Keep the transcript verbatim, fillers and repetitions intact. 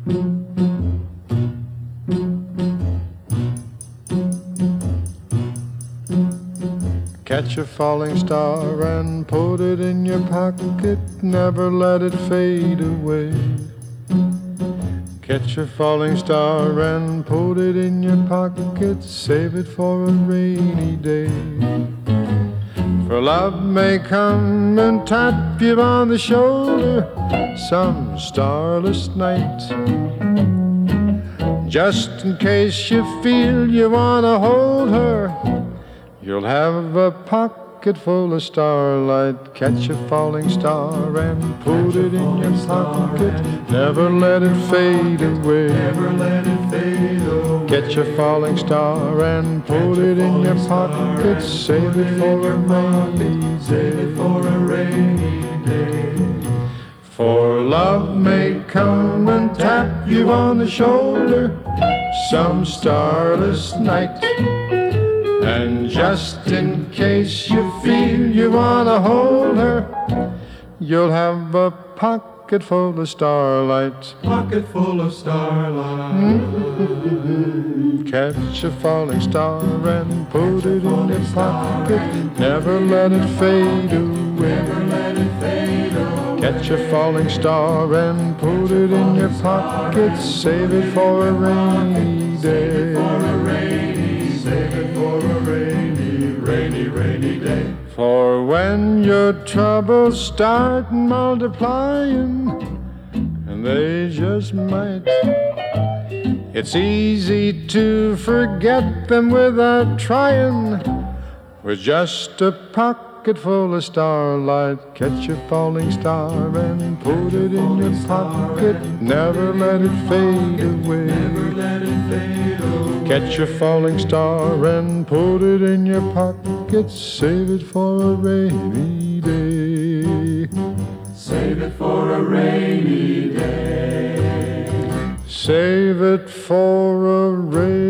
Catch a falling star and put it in your pocket, never let it fade away. Catch a falling star and put it in your pocket, save it for a rainy day. For love may come and tap you on the shoulder some starless night, just in case you feel you want to hold her. You'll have a pocket full of starlight. Catch a falling star and put it in your pocket, never let it fade away. Never let it fade away. Catch a falling star and put it in your pocket, save it for a rainy day. Save it for a rainy day. For love may come and tap you on the shoulder some starless night, and just in case you feel you want to hold her, you'll have a pocket full of starlight. Pocket full of starlight. Mm-hmm. Catch a falling star and put it in your pocket, never let it fade away. Never let it fade away. Catch a falling star and put it in your pocket, save it for a rainy day. Save it for a rainy, rainy, rainy day. For when your troubles start multiplying, and they just might, it's easy to forget them without trying. With just a pocket full of starlight, catch a falling star and put it in your pocket, never let it fade away. Never let it fade away. Catch a falling star and put it in your pocket, save it for a rainy day. Save it for a rainy day. Save it for a rainy day.